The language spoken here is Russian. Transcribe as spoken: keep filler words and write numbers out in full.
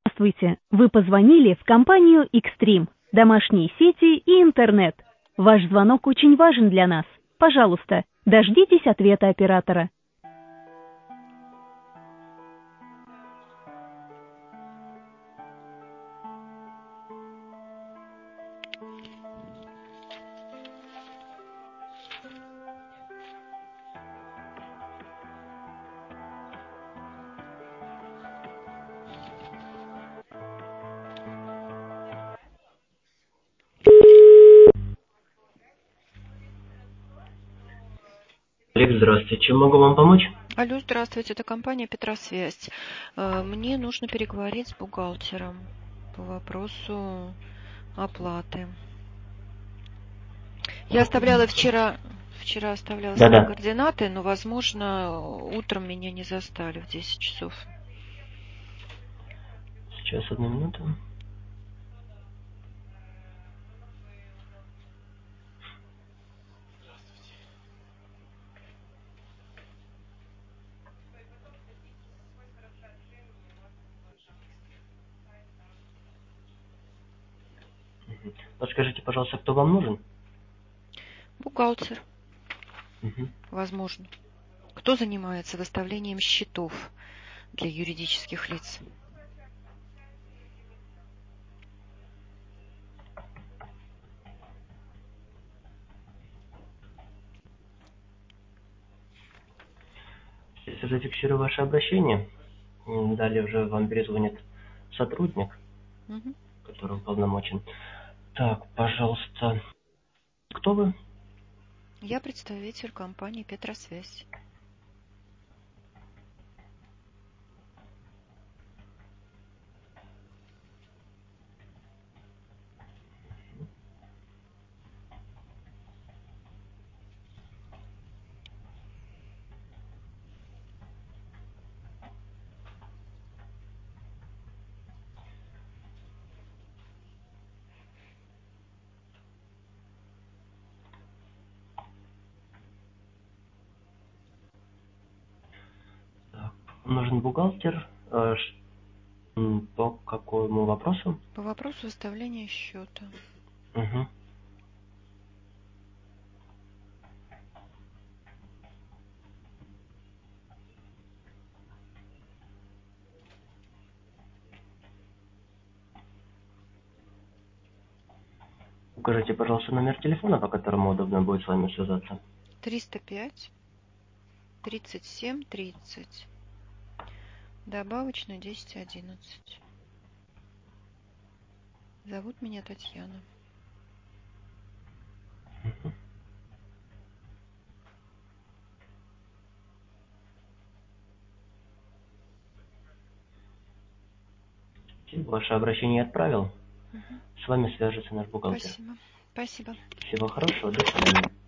Здравствуйте! Вы позвонили в компанию Xstream, домашние сети и интернет. Ваш звонок очень важен для нас. Пожалуйста, дождитесь ответа оператора. Олег, здравствуйте. Чем могу вам помочь? Алло, здравствуйте, это компания Петросвязь. Э, Мне нужно переговорить с бухгалтером по вопросу оплаты. Я оставляла вчера, вчера оставляла свои Да-да. координаты, но, возможно, утром меня не застали в десять часов. Сейчас, одну минуту. Мгм. Подскажите, пожалуйста, кто вам нужен? Бухгалтер, Мгм. возможно. Кто занимается выставлением счетов для юридических лиц? Если зафиксирую ваше обращение, м, далее уже вам перезвонит сотрудник, Мгм. который уполномочен. Так, пожалуйста, кто вы? Я представитель компании Петросвязь. Так, нужен бухгалтер. Э, ш- м, По какому вопросу? По вопросу выставления счета. Угу. Укажите, пожалуйста, номер телефона, по которому удобно будет с вами связаться. триста пять тридцать семь тридцать. Добавочно десять одиннадцать. Зовут меня Татьяна. Ваше обращение я отправил. Мгм. С вами свяжется наш бухгалтер. Спасибо. Спасибо. Всего хорошего, до свидания.